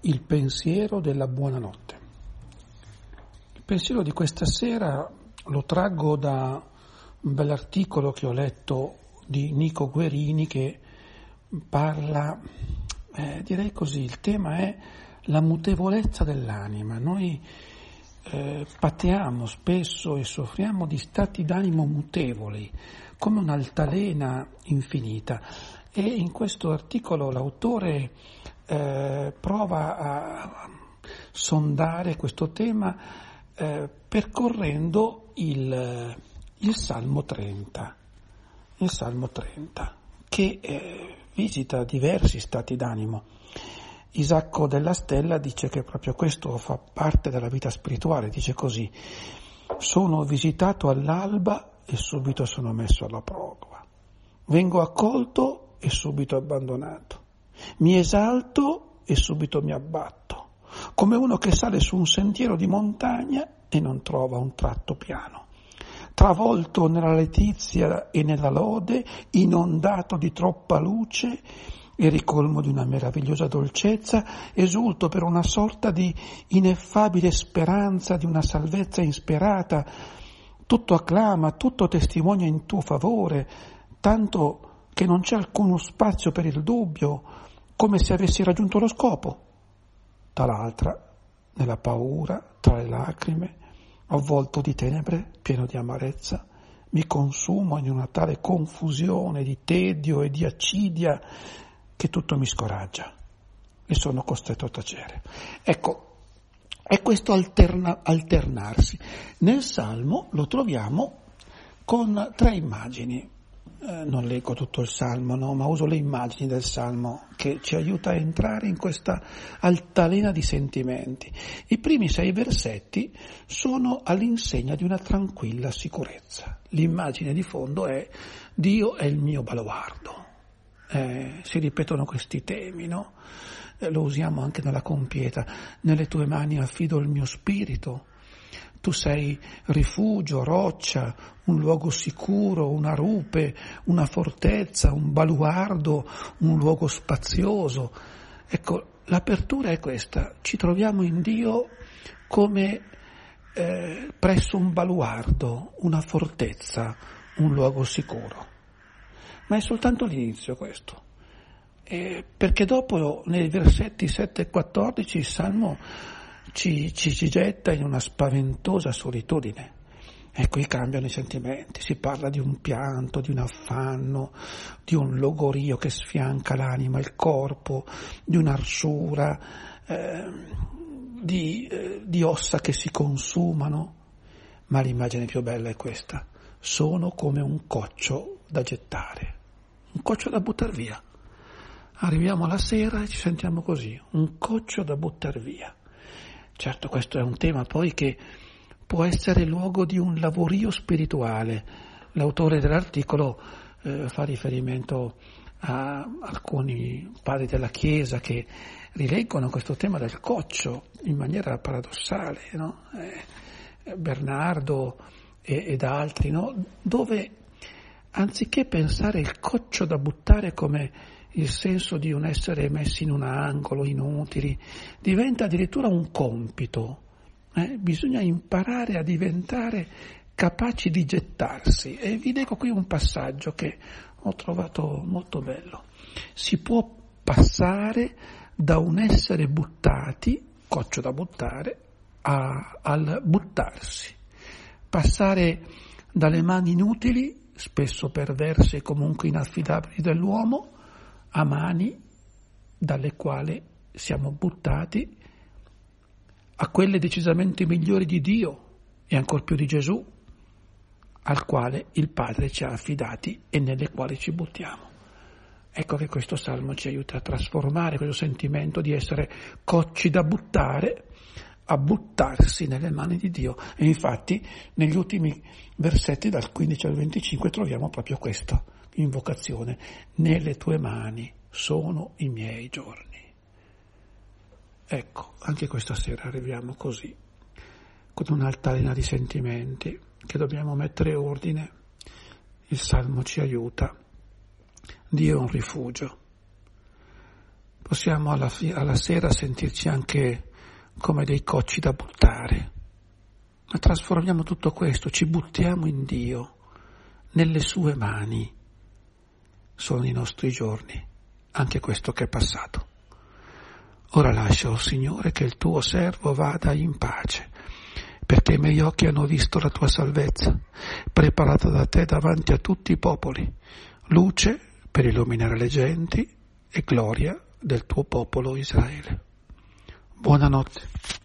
il pensiero della buonanotte. Il pensiero di questa sera lo traggo da un bell'articolo che ho letto di Nico Guerini che parla, direi così, il tema è la mutevolezza dell'anima. Noi patiamo spesso e soffriamo di stati d'animo mutevoli, come un'altalena infinita. E in questo articolo l'autore prova a sondare questo tema percorrendo il Salmo 30. Il Salmo 30, che visita diversi stati d'animo. Isacco della Stella dice che proprio questo fa parte della vita spirituale, dice così: sono visitato all'alba e subito sono messo alla prova, vengo accolto e subito abbandonato, mi esalto e subito mi abbatto, come uno che sale su un sentiero di montagna e non trova un tratto piano, travolto nella letizia e nella lode, inondato di troppa luce e ricolmo di una meravigliosa dolcezza, esulto per una sorta di ineffabile speranza di una salvezza insperata, tutto acclama, tutto testimonia in tuo favore, tanto che non c'è alcuno spazio per il dubbio, come se avessi raggiunto lo scopo. Dall'altra, nella paura, tra le lacrime, avvolto di tenebre, pieno di amarezza, mi consumo in una tale confusione di tedio e di accidia che tutto mi scoraggia e sono costretto a tacere. Ecco, è questo alternarsi. Nel Salmo lo troviamo con tre immagini. Non leggo tutto il Salmo, no, ma uso le immagini del Salmo che ci aiuta a entrare in questa altalena di sentimenti. I primi 6 versetti sono all'insegna di una tranquilla sicurezza. L'immagine di fondo è: Dio è il mio baluardo. Si ripetono questi temi, no? Lo usiamo anche nella compieta. Nelle tue mani affido il mio spirito. Tu sei rifugio, roccia, un luogo sicuro, una rupe, una fortezza, un baluardo, un luogo spazioso. Ecco, l'apertura è questa. Ci troviamo in Dio come presso un baluardo, una fortezza, un luogo sicuro. Ma è soltanto l'inizio questo. Perché dopo, nei versetti 7 e 14, il Salmo ci getta in una spaventosa solitudine. E qui cambiano i sentimenti, si parla di un pianto, di un affanno, di un logorio che sfianca l'anima, il corpo, di un'arsura, di ossa che si consumano. Ma l'immagine più bella è questa: sono come un coccio da gettare, un coccio da buttar via. Arriviamo alla sera e ci sentiamo così, un coccio da buttar via. Certo, questo è un tema poi che può essere luogo di un lavorio spirituale. L'autore dell'articolo fa riferimento a alcuni padri della Chiesa che rileggono questo tema del coccio in maniera paradossale, no? Bernardo ed altri, no? Dove anziché pensare il coccio da buttare come il senso di un essere messi in un angolo, inutili, diventa addirittura un compito. Bisogna imparare a diventare capaci di gettarsi. E vi leggo qui un passaggio che ho trovato molto bello. Si può passare da un essere buttati, coccio da buttare, al buttarsi. Passare dalle mani inutili, spesso perverse e comunque inaffidabili dell'uomo, a mani dalle quali siamo buttati a quelle decisamente migliori di Dio e ancor più di Gesù, al quale il Padre ci ha affidati e nelle quali ci buttiamo. Ecco che questo Salmo ci aiuta a trasformare questo sentimento di essere cocci da buttare a buttarsi nelle mani di Dio. E infatti negli ultimi versetti dal 15 al 25 troviamo proprio questa invocazione: nelle tue mani sono i miei giorni. Ecco, anche questa sera arriviamo così, con un'altalena di sentimenti che dobbiamo mettere ordine. Il Salmo ci aiuta. Dio è un rifugio. possiamo alla sera sentirci anche come dei cocci da buttare, ma trasformiamo tutto questo, ci buttiamo in Dio, nelle sue mani. Sono i nostri giorni, anche questo che è passato. Ora lascia, o Signore, che il tuo servo vada in pace, perché i miei occhi hanno visto la tua salvezza, preparata da te davanti a tutti i popoli, luce per illuminare le genti e gloria del tuo popolo Israele. Buonanotte.